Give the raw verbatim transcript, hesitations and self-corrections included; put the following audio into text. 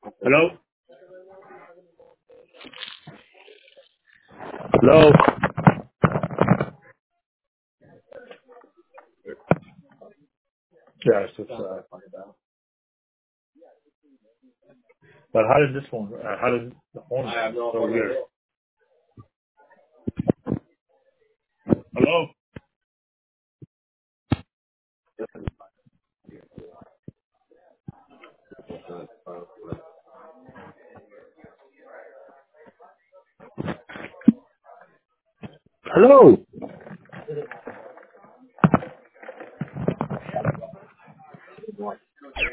Hello? Hello? Yes, it's, uh, but how did this one, uh, how did the phone, I have no so idea. Weird. Hello? Hello?